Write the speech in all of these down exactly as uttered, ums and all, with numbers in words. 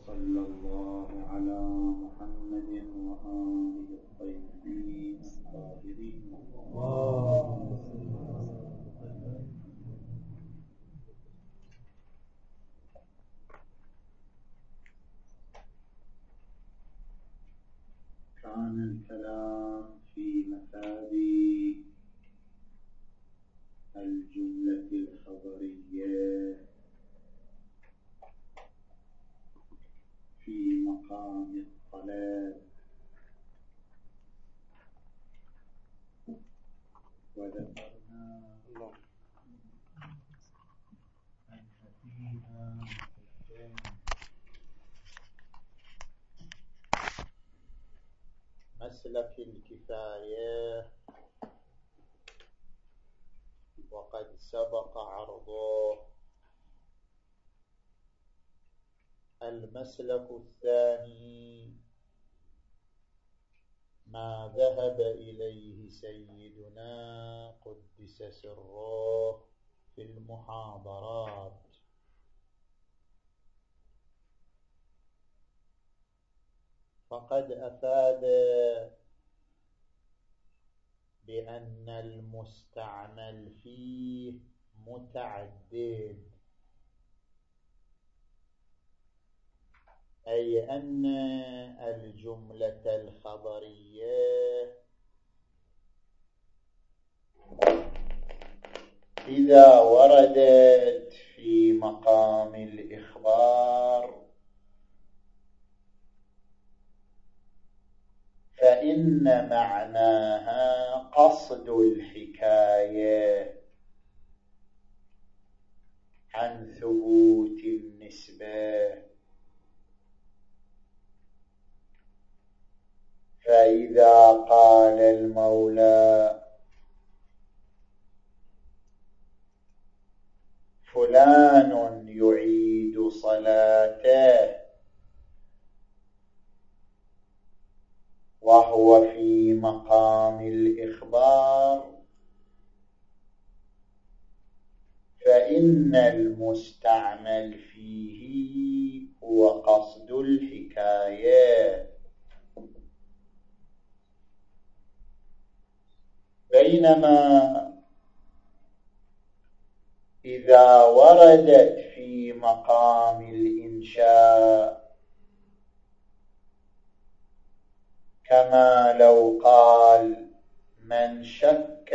وصلى الله على محمد وآله الطيبين الطاهرين. كان الكلام في مفاد الجملة الخبرية في مقام الطلب، وذكرنا أن فيها مسلك الكفاية، وقد سبق عرضه. المسلك الثاني ما ذهب إليه سيدنا قدس سره في المحاضرات، فقد أفاد بأن المستعمل فيه متعدد، أي أن الجملة الخبرية إذا وردت في مقام الإخبار فإن معناها قصد الحكاية عن ثبوت النسبة. فإذا قال المولى فلان يعيد صلاته وهو في مقام الإخبار، فإن المستعمل فيه هو قصد الحكاية، بينما إذا وردت في مقام الإنشاء كما لو قال من شك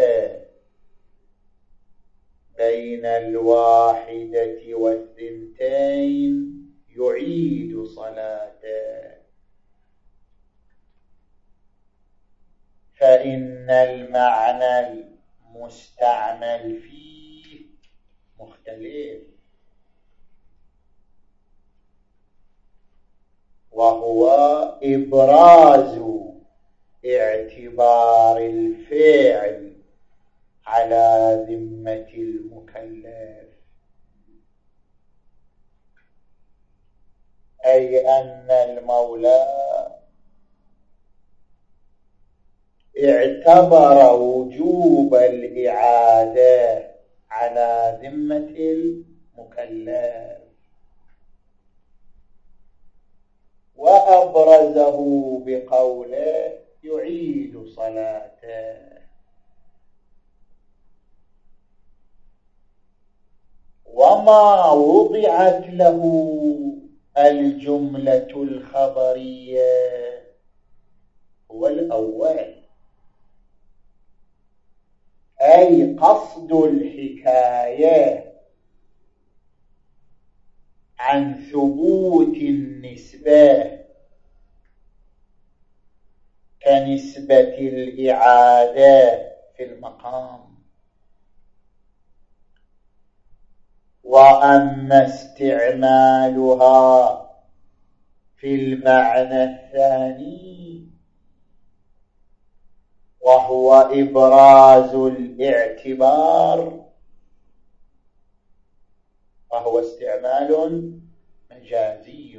بين الواحدة والثنتين يعيد صلاته، فإن المعنى المستعمل فيه مختلف، وهو إبراز اعتبار الفعل على ذمة المكلف، أي أن المولى اعتبر وجوب الإعادة على ذمة المكلف وأبرزه بقوله يعيد صلاته. وما وضعت له الجملة الخبرية هو الأول، أي قصد الحكاية عن ثبوت النسبة كنسبة الإعادة في المقام. وأما استعمالها في المعنى الثاني وهو إبراز الاعتبار فهو استعمال مجازي.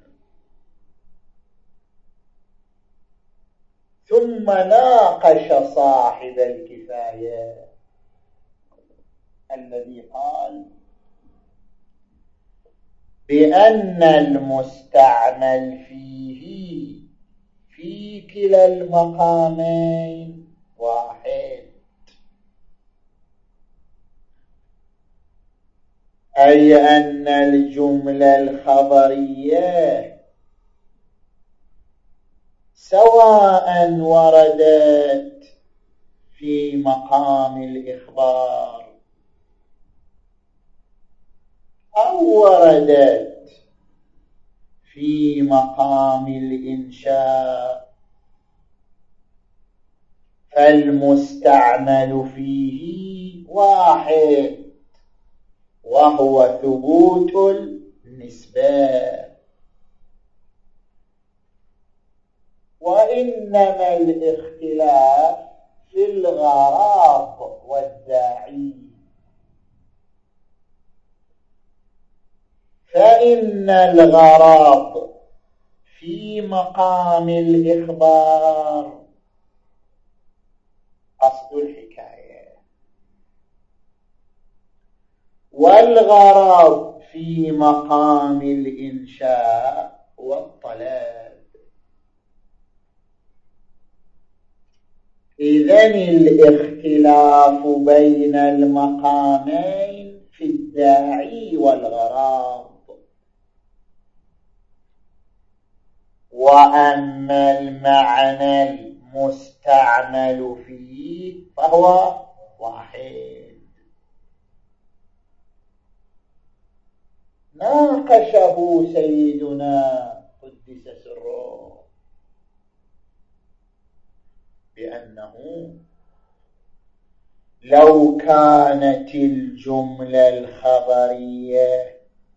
ثم ناقش صاحب الكفاية الذي قال بأن المستعمل فيه في كلا المقامين واحد، أي أن الجملة الخبرية سواء وردت في مقام الإخبار أو وردت في مقام الإنشاء، فالمستعمل فيه واحد، وهو ثبوت النسبة. وإنما الاختلاف في الغرض والداعي، فإن الغرض في مقام الإخبار قصد الحكاية، والغرض في مقام الإنشاء والطلب. إذن الاختلاف بين المقامين في الداعي والغرض. وأما المعنى المستعمل فيه فهو واحد. ناقشه سيدنا قدس سره بأنه لو كانت الجملة الخبرية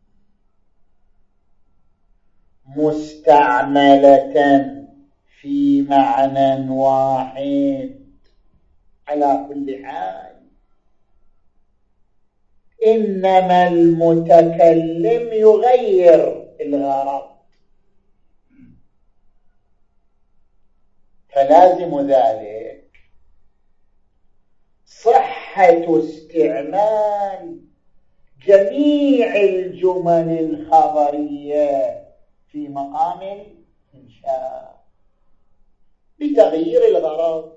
مستعملة في معنى واحد على كل حال، إنما المتكلم يغير الغرض، فلازم ذلك صحة استعمال جميع الجمل الخبرية في مقام الإنشاء بتغيير الغرض،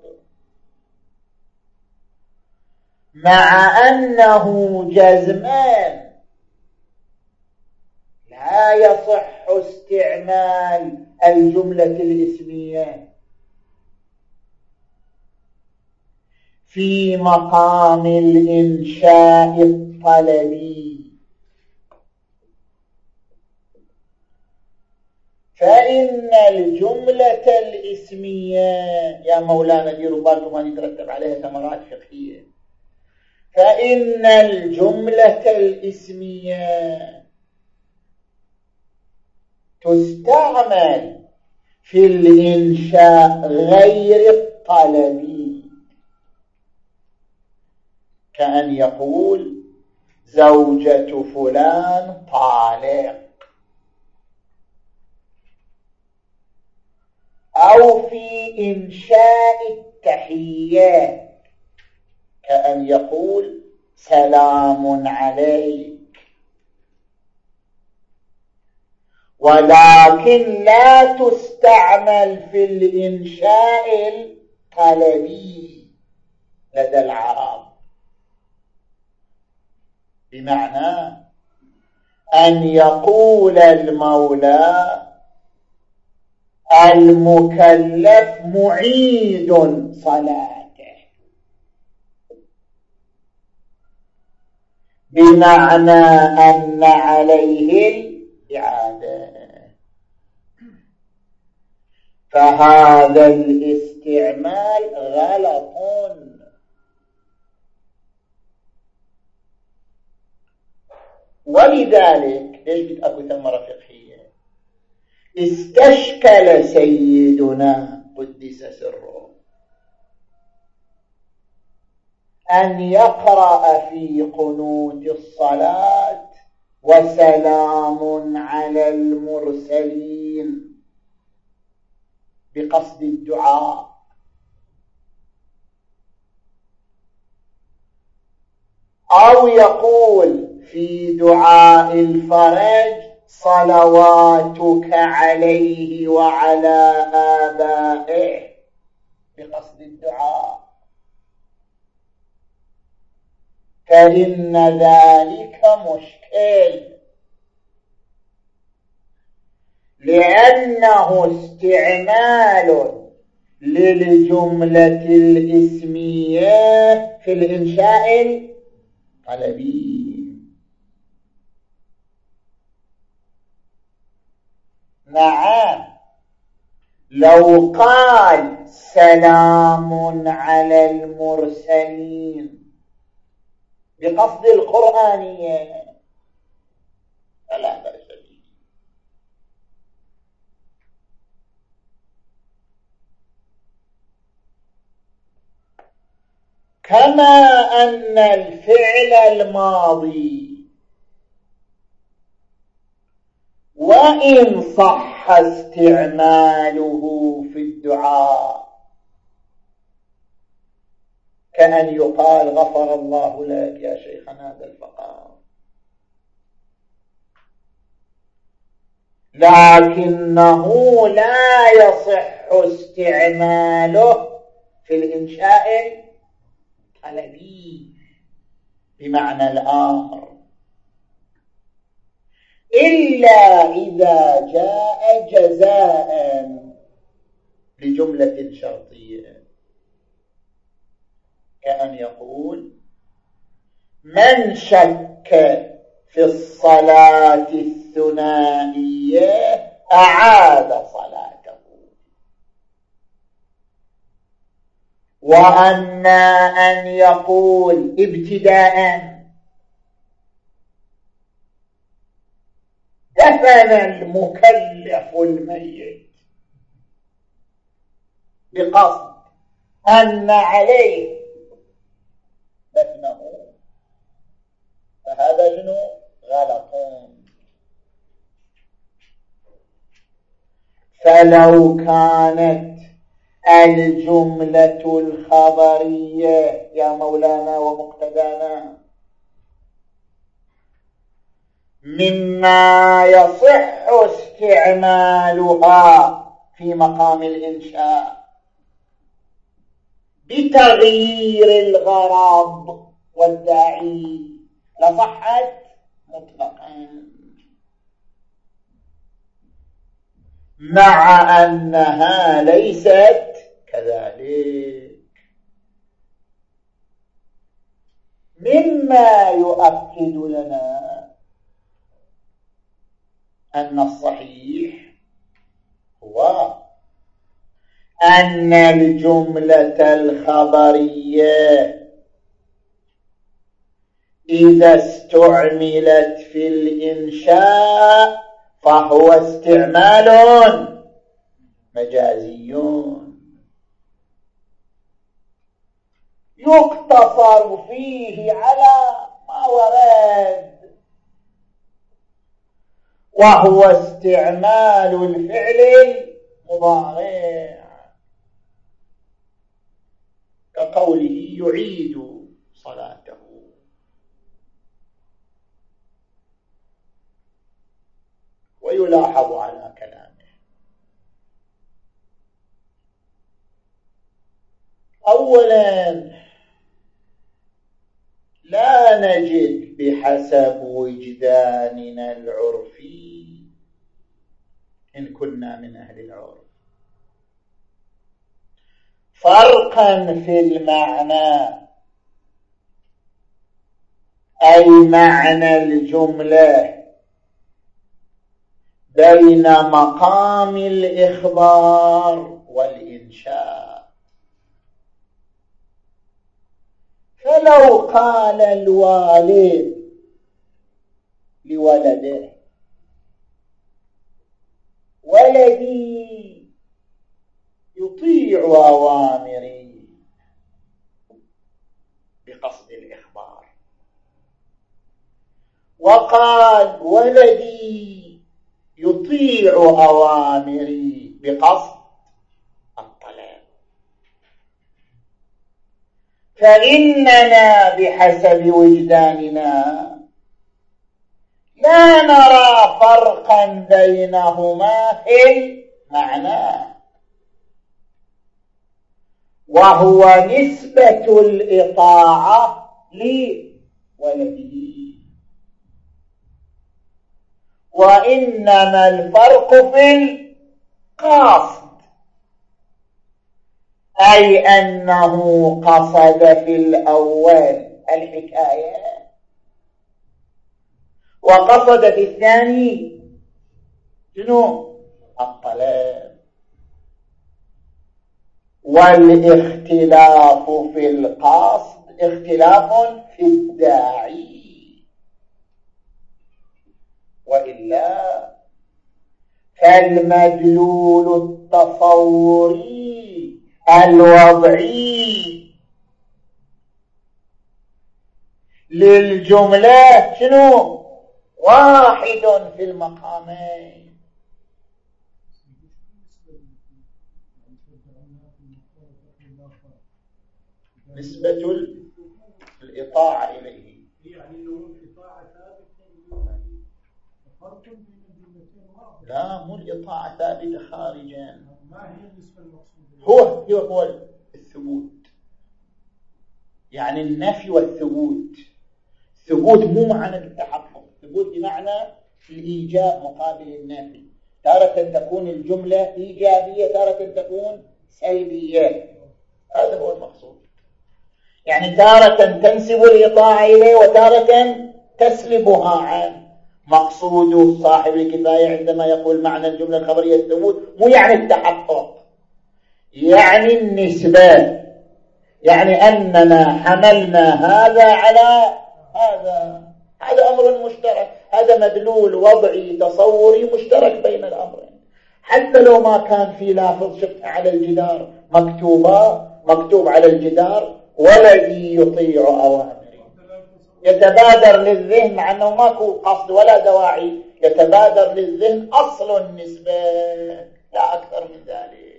مع أنه جزمان لا يصح استعمال الجملة الاسمية في مقام الإنشاء الطلبي، فإن الجملة الاسمية يا مولانا ديروا بالكم أن يترتب عليها ثمرات فقهية، فإن الجملة الاسمية تستعمل في الإنشاء غير الطلبي، كأن يقول زوجة فلان طالق، أو في إنشاء التحية كأن يقول سلام عليك، ولكن لا تستعمل في الإنشاء الطلبي لدى العرب، بمعنى أن يقول المولى المكلف معيد صلاته، بمعنى أن عليه الإعادة، فهذا الاستعمال غلط. ولذلك ليش بتأكل ثمرة فقهية؟ استشكل سيدنا قدس سره أن يقرأ في قنوت الصلاة وسلام على المرسلين بقصد الدعاء، أو يقول في دعاء الفرج صلواتك عليه وعلى آبائه بقصد الدعاء، فإن ذلك مشكل، لأنه استعمال للجملة الاسمية في الإنشاء الطلبي. نعم، لو قال سلام على المرسلين بقصد القرآنية فلا بأس به. كما أن الفعل الماضي وإن صح استعماله في الدعاء، كأن يقال غفر الله لك يا شيخنا ذا الفقار، لكنه لا يصح استعماله في الإنشاء الطلبي بمعنى الآمر، إلا إذا جاء جزاء لجملة شرطية، كأن يقول من شك في الصلاة الثنائية أعاد صلاته، وأما أن يقول ابتداءً دفن المكلف الميت بقصد أن عليه دفنه، فهذا شنو؟ غلط. فلو كانت الجملة الخبرية يا مولانا ومقتدانا مما يصح استعمالها في مقام الإنشاء بتغيير الغرض والداعي لصحت مطلقا، مع أنها ليست كذلك. مما يؤكد لنا أن الصحيح هو أن الجملة الخبرية إذا استعملت في الإنشاء فهو استعمال مجازي يقتصر فيه على ما ورد، وهو استعمال الفعل المضارع كقوله يعيد صلاته. ويلاحظ على كلامه أولا لا نجد بحسب وجداننا العرفي إن كنا من أهل العرف فرقا في المعنى، أي معنى الجملة، بين مقام الإخبار والإنشاء. فلو قال الوالد لولده ولدي يطيع أوامري بقصد الإخبار، وقال ولدي يطيع أوامري بقصد الطلب، فإننا بحسب وجداننا لا نرى فرقا بينهما في المعنى، وهو نسبة الإطاعة لولده، وإنما الفرق في القصد، أي أنه قصد في الأول الحكاية وقصد في الثاني شنو؟ الطلب. والاختلاف في القصد اختلاف في الداعي، وإلا فالمدلول التصوري الوضعي للجملة شنو؟ واحد في المقامين. نسبة الإطاعة إليه، يعني لو الإطاعة ثابتة فرق بين الجملتين واضح. لا، مو الإطاعة ثابتة خارجا. ما هي النسبة المقصودة؟ هو هو هو الثبوت، يعني النفي والثبوت. الثبوت مو معنى التحقق، الثبوت بمعنى الإيجاب مقابل النفي. تارة تكون الجملة إيجابية، تارة تكون سلبية، هذا هو المقصود. يعني تارة تنسب الإطاعة إليه وتارة تسلبها عنه. مقصود صاحب الكفاية عندما يقول معنى الجملة الخبرية الثبوت مو يعني التحقق، يعني النسبة، يعني أننا حملنا هذا على هذا. هذا أمر مشترك، هذا مدلول وضعي تصوري مشترك بين الأمرين. حتى لو ما كان في لافظ شفت على الجدار مكتوبة مكتوب على الجدار ولدي يطيع أوامري، يتبادر للذهن مع أنه ماكو قصد ولا دواعي، يتبادر للذهن أصل النسبة لا أكثر من ذلك.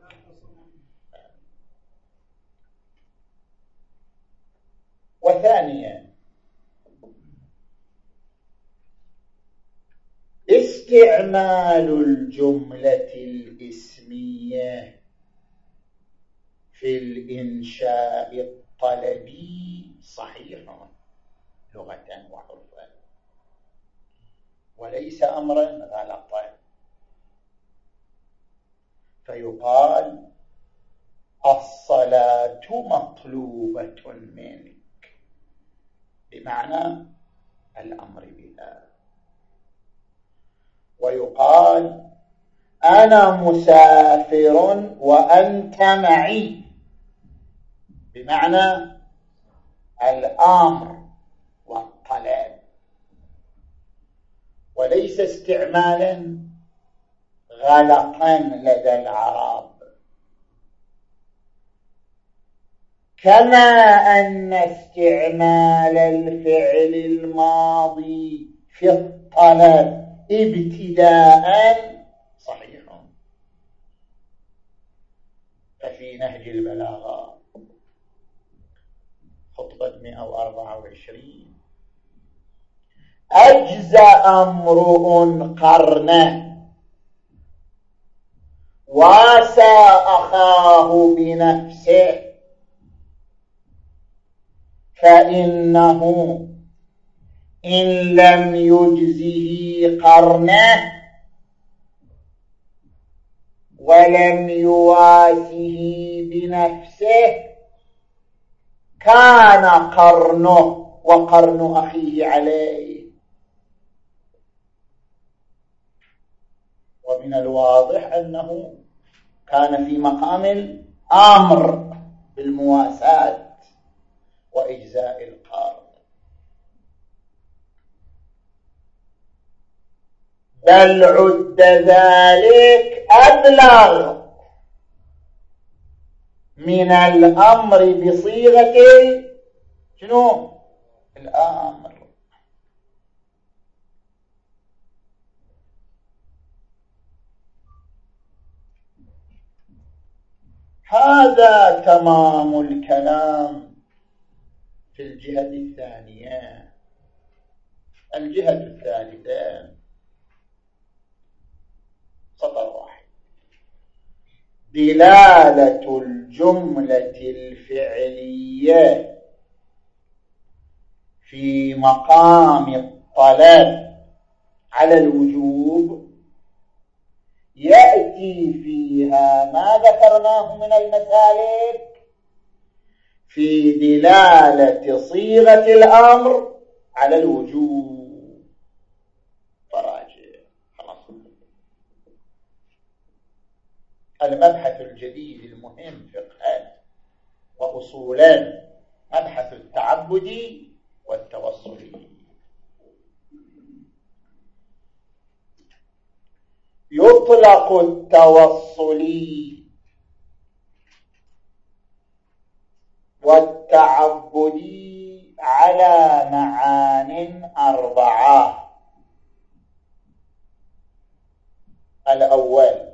وثانيا استعمال الجملة الاسمية في الإنشاء الطلبي صحيح لغة وعرفا، وليس أمرا غلطا. فيقال الصلاة مطلوبة منك بمعنى الأمر بها، ويقال أنا مسافر وأنت معي بمعنى الأمر والطلب، وليس استعمالا غلطا لدى العرب. كما أن استعمال الفعل الماضي في الطلب ابتداء صحيح. ففي نهج البلاغة خطبة مئة وأربعة وعشرين أجزأ امرؤ قرنه واسى أخاه بنفسه فإنه إن لم يجزه قرنه ولم يواسه بنفسه كان قرنه وقرن أخيه عليه. ومن الواضح أنه كان في مقام الأمر بالمواساة وإجزاء القرن، بل عد ذلك أبلغ من الأمر بصيغة شنو؟ الأمر. هذا تمام الكلام في الجهة الثانية الجهة الثالثة سطر واحد: دلالة الجملة الفعلية في مقام الطلب على الوجوب يأتي فيها ما ذكرناه من المسالك في دلالة صيغة الأمر على الوجوب. فراجع خلاص. المبحث الجديد المهم فقها وأصولا مبحث التعبدي والتوصلي. يطلق التوصلي والتعبدي على معان أربعة. الأول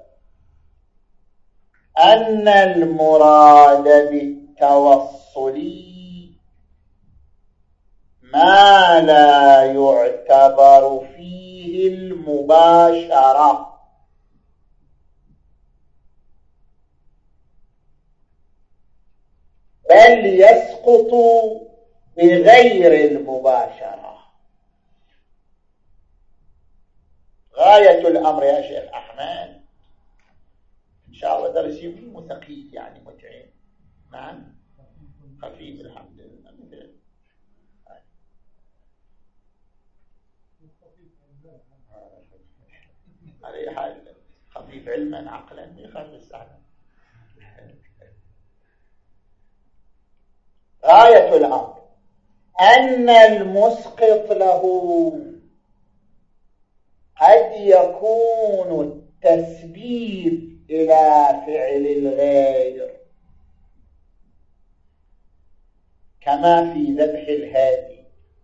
أن المراد بالتوصلي ما لا يعتبر فيه المباشرة، بل يسقط بغير المباشرة. غاية الأمر يا شيخ أحمد إن شاء الله درس يمكن ثقيل يعني متعب. نعم خفيف الحمد لله. على حال خفيف علما عقلا يخرج السعادة. غاية الأمر أن المسقط له قد يكون التسبيب إلى فعل الغير، كما في ذبح الهادي،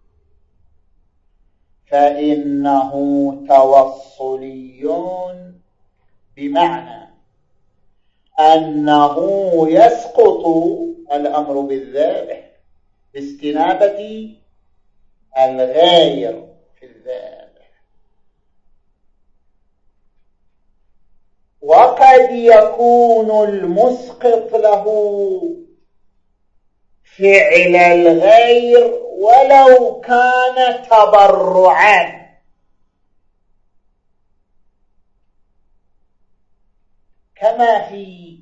فإنه توصلي بمعنى أنه يسقط الأمر بالذبح باستنابة الغير في الذبح. وقد يكون المسقط له فعل الغير ولو كان تبرعا، كما في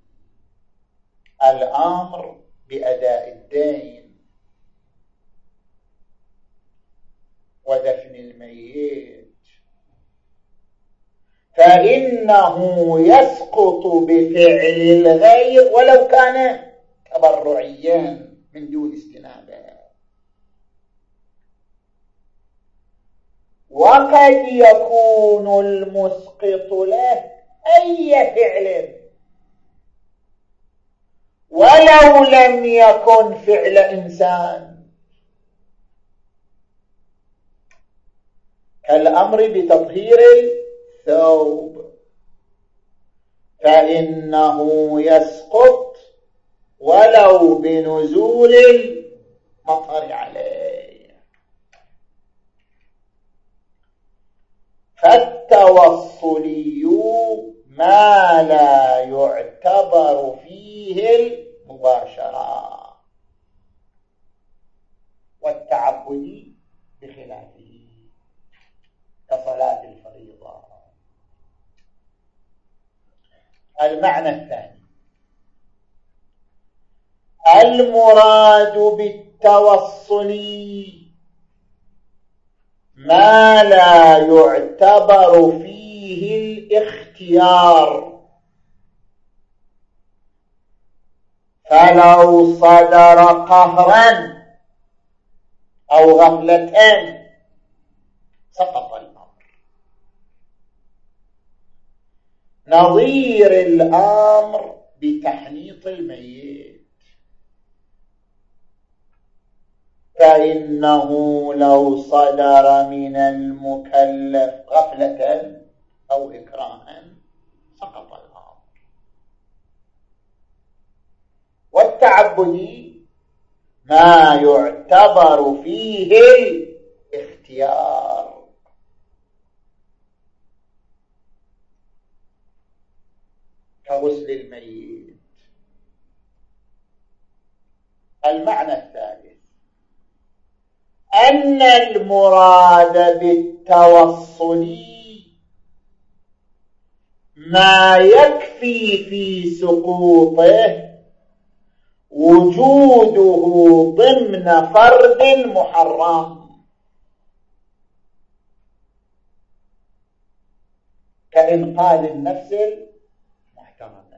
الأمر بأداء الدين ودفن الميت، فإنه يسقط بفعل الغير ولو كان تبرعيا من دون استنابه. وقد يكون المسقط له أي فعل ولو لم يكن فعل إنسان، كالأمر بتطهير الثوب، فإنه يسقط ولو بنزول المطر عليه. فالتوصلي ما لا يعتبر فيه المباشرة، والتعبدي بخلافه كصلاة الفريضة. المعنى الثاني: المراد بالتوصل ما لا يعتبر فيه الاختيار، فلو صدر قهرا أو غفلة سقط الأمر. نظير الأمر بتحنيط الميت، فإنه لو صدر من المكلف غفلة أو إكراها سقط الأمر. والتعبدي ما يعتبر فيه الاختيار، الاختيار. كغسل الميت. المعنى الثالث أن المراد بالتوصل ما يكفي في سقوطه وجوده ضمن فرد محرم، كإنقاذ النفس المحترمة،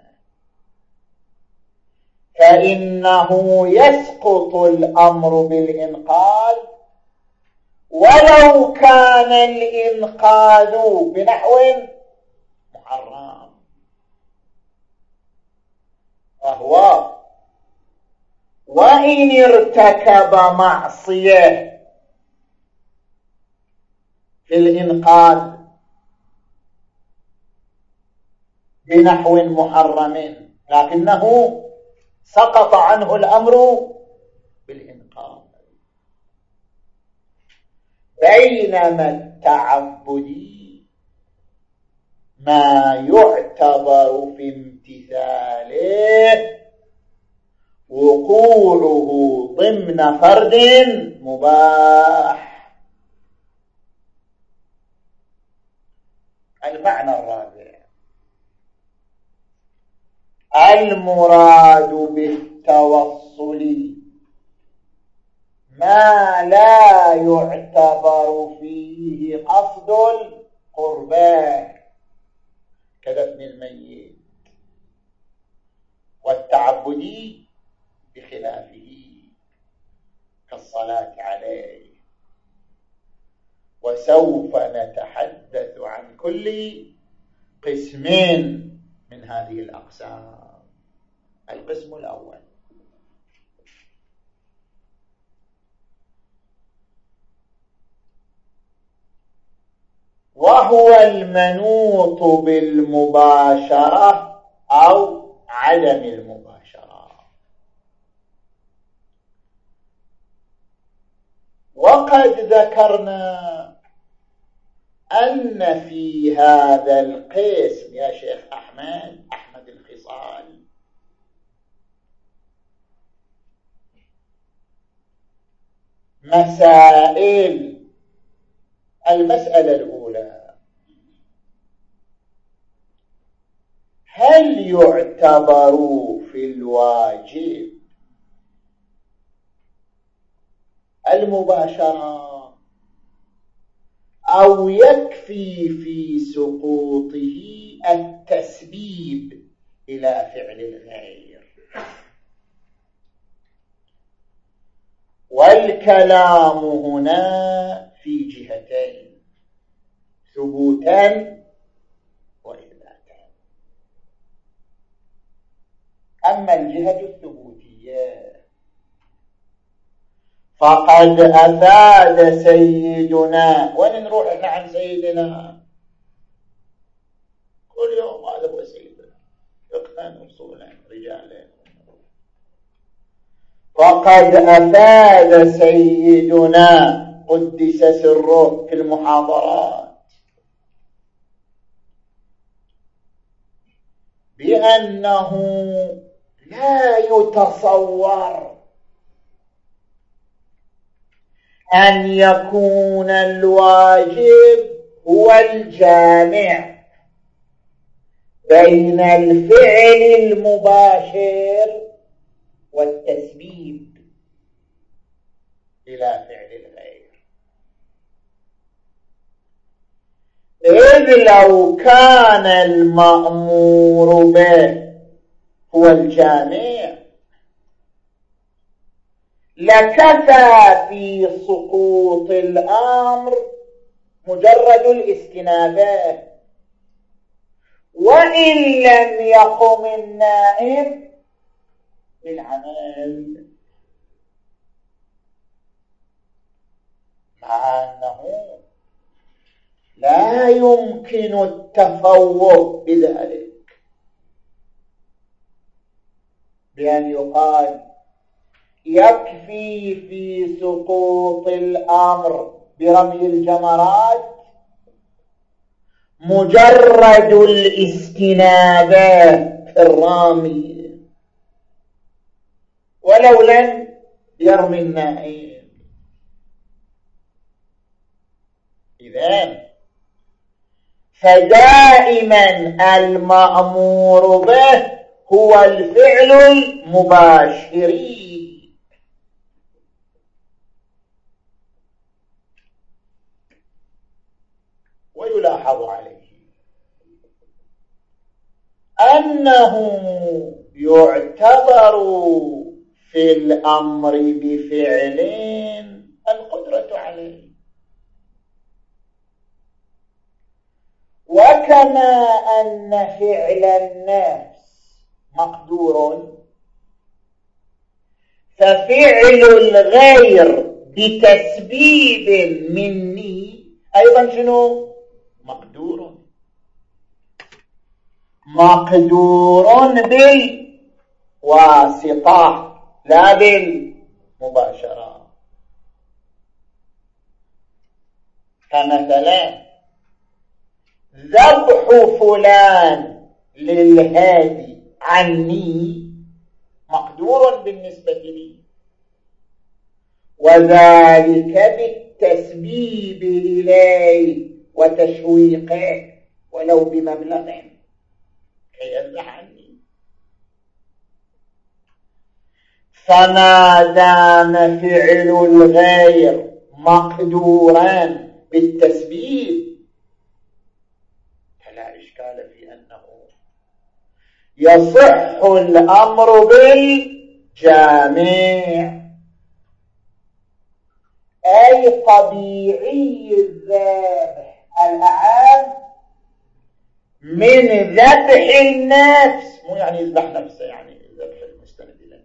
فإنه يسقط الأمر بالإنقاذ ولو كان الإنقاذ بنحو محرم، وهو وإن ارتكب معصية في الإنقاذ بنحو محرم لكنه سقط عنه الأمر بالإنقاذ. بينما التعبدي ما يعتبر في امتثاله وقوعه ضمن فرد مباح. المعنى الرابع المراد بالتوصل ما لا يعتبر فيه قصد القربى كدفن الميت، والتعبدي بخلافه كالصلاة عليه. وسوف نتحدث عن كل قسم من هذه الأقسام. القسم الأول وهو المنوط بالمباشرة أو عدم المباشرة. وقد ذكرنا أن في هذا القسم يا شيخ أحمد أحمد الخصال مسائل. المسألة الأولى هل يعتبر في الواجب المباشرة أو يكفي في سقوطه التسبيب إلى فعل الغير؟ والكلام هنا في جهتين ثبوتا وإثباتا. أما الجهة الثبوتية فقد أفاد سيدنا، وين نروح احنا عن سيدنا؟ كل يوم هذا هو سيدنا فقها أصولا رجالا. فقد أفاد سيدنا قدس سره في المحاضرات بأنه لا يتصور أن يكون الواجب هو الجامع بين الفعل المباشر والتسبيب إلى فعل الغير، إذ لو كان المأمور به هو الجامع لكفى في سقوط الأمر مجرد الاستنابة، وإن لم يقم النائب بالعمل، مع أنه لا يمكن التفوق بذلك بأن يقال يكفي في سقوط الأمر برمي الجمرات مجرد الاستنابة في الرامي ولو لم يرمي النائم. إذن فدائما المأمور به هو الفعل المباشر. ويلاحظ عليه أنه يعتبر في الأمر بفعل القدرة عليه، وكما أن فعل النفس مقدور ففعل الغير بتسبيب مني أيضا شنو؟ مقدور. مقدور بالواسطة لا بالمباشرة. فمثلا ذبح فلان للهادي عني مقدور بالنسبة لي، وذلك بالتسبيب إليه وتشويقه ولو بمبلغ كي يذبح عني. فما دام فعل الغير مقدورا بالتسبيب فلا إشكال في أنه يصح الأمر بالجامع، أي طبيعي الذبح الأعام من ذبح النفس، مو يعني يذبح نفسه يعني ذبح المستند إليه،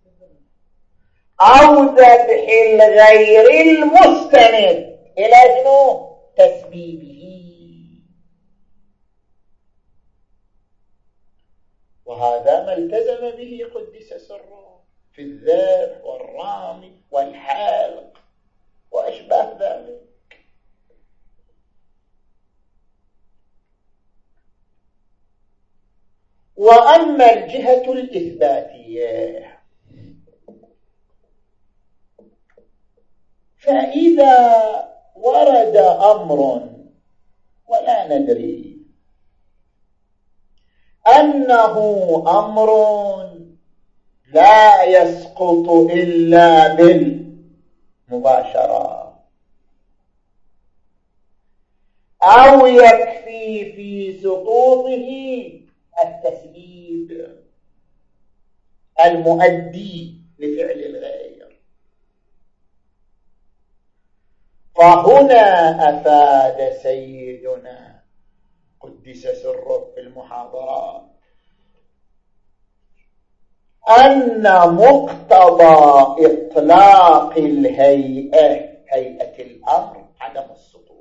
أو ذبح الغير المستند إلى شنو؟ تسبيبه. وهذا ما التزم به قدس سره في الذبح والرامي والحالق وأشباه ذلك. وأما الجهة الإثباتية فإذا ورد أمر ولا ندري أنه أمر لا يسقط إلا بالمباشرة، أو يكفي في سقوطه التسبيب المؤدي لفعل الغير، فهنا أفاد سيدنا قدس سره في المحاضرات أن مقتضى إطلاق الهيئة هيئة الأمر عدم السقوط.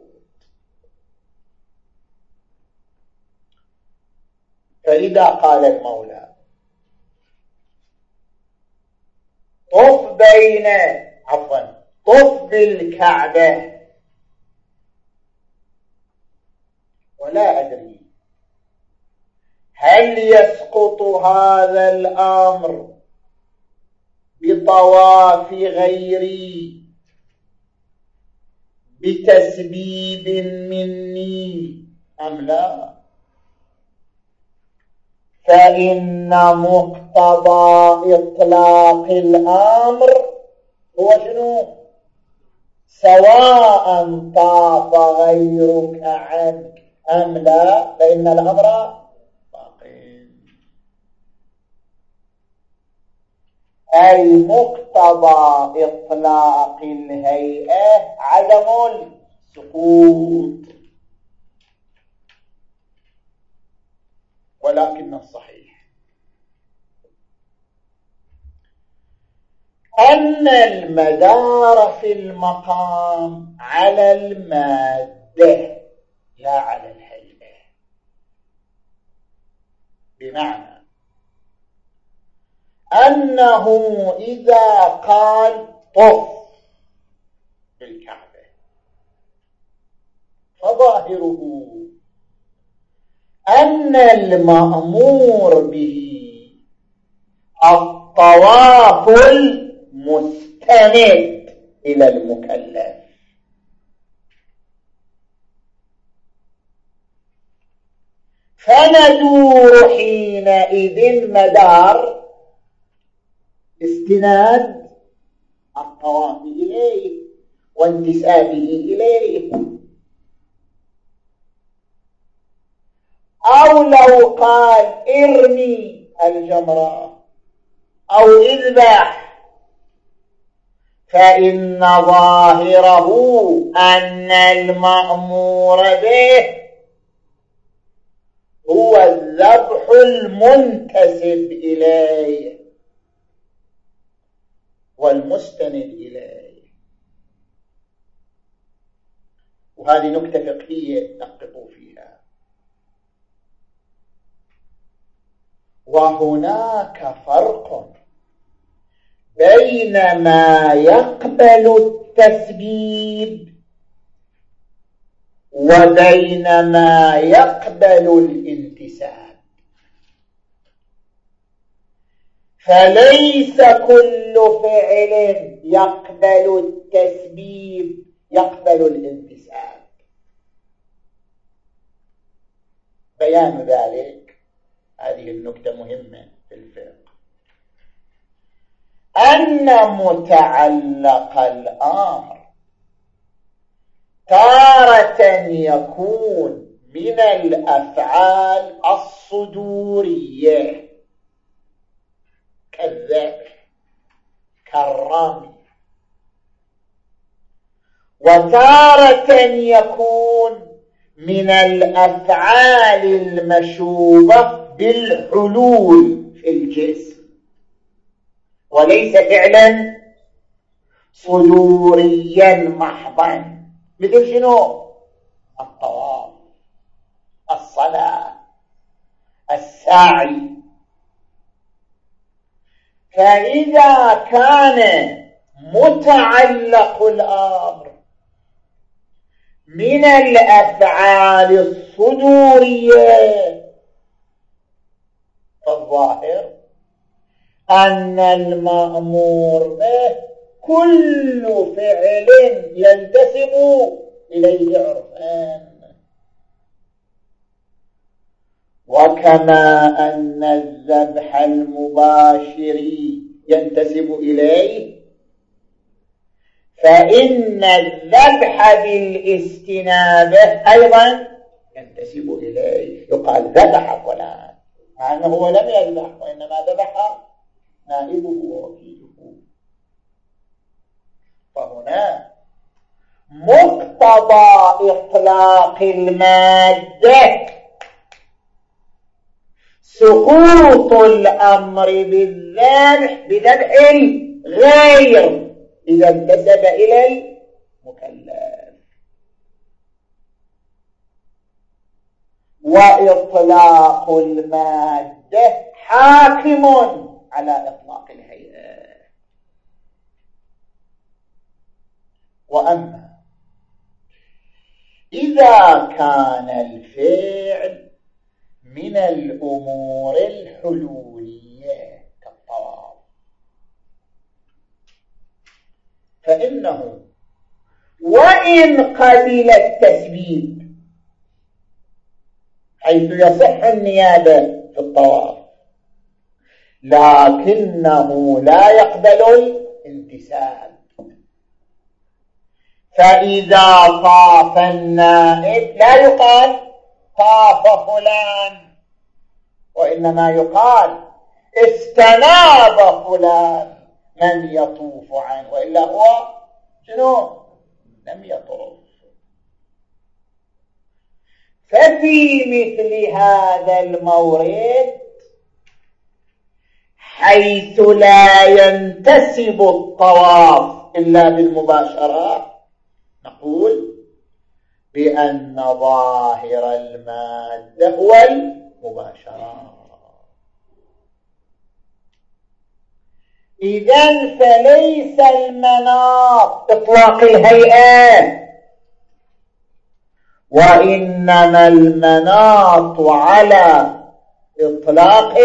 فإذا قال المولى طف بين عفوا طف بالكعبة، ولا أدري هل يسقط هذا الأمر بطواف غيري بتسبيب مني أم لا؟ فإن مقتضى إطلاق الأمر هو شنو؟ سواء طاف غيرك عنك أم لا، فإن الأمر باقي. أي مقتضى إطلاق الهيئة عدم السقوط. ولكن الصحيح أن المدار في المقام على المادة لا على الهيئة، بمعنى أنه إذا قال طف بالكعبة فظاهره أن المأمور به الطواف المستند إلى المكلف، فندور حينئذ مدار استناد الطواف إليه وانتسابه إليه. أو لو قال ارمي الجمرة أو اذبح، فإن ظاهره أن المأمور به هو الذبح المنتسب إليه والمستند إليه. وهذه نكتة فقهية دققوا فيها. وهناك فرق بين ما يقبل التسبيب وبين ما يقبل الانتساب. فليس كل فعل يقبل التسبيب يقبل الانتساب. بيان ذلك، هذه النكتة مهمة في الفقه، أن متعلق الأمر تارة يكون من الأفعال الصدورية كالذبح كالرمي، وتارة يكون من الأفعال المشوبة بالحلول في الجسم وليس فعلا صدوريا محضا، مثل شنو؟ الطواف، الصلاة، السعي. فإذا كان متعلق الأمر من الأفعال الصدورية، فالظاهر أن المأمور به كل فعل ينتسب إليه عرفان. وكما أن الذبح المباشر ينتسب إليه، فإن الذبح بالاستنابة أيضا ينتسب إليه. يقال ذبح فلان مع أنه هو لم يذبح، وإنما ذبح نائبه ووكيله. فهنا مقتضى إطلاق المادة سقوط الأمر بالذبح بذبح الغير إذا انتسب إلى المكلف، وإطلاق المادة حاكم على إطلاق الهيئة. وأما إذا كان الفعل من الأمور الحلولية كالطواف، فإنه وإن قبل التسبيب حيث يصح النيابة في الطواف، لكنه لا يقبل الانتساب. فإذا طاف النائب لا يقال طاف فلان، وإنما يقال استناب فلان من يطوف عنه، وإلا هو شنو؟ لم يطوف. ففي مثل هذا المورد حيث لا ينتسب الطواف إلا بالمباشرة، نقول بأن ظاهر المادة هو المباشرة. إذن فليس المناط إطلاق الهيئة وإنما المناط على إطلاق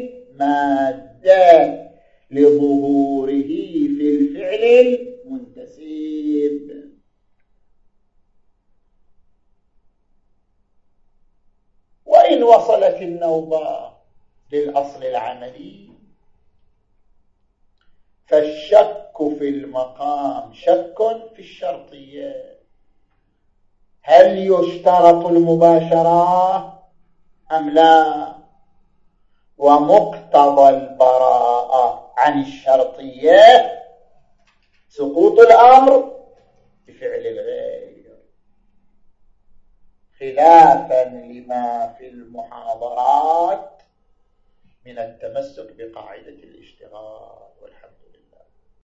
المادة لظهوره في الفعل المنتسب. وإن وصلت النوبة للأصل العملي فالشك في المقام شك في الشرطية، هل يشترط المباشرة أم لا؟ ومقتضى البراءة عن الشرطية سقوط الأمر بفعل الغير، خلافا لما في المحاضرات من التمسك بقاعدة الاشتغال. والحمد لله.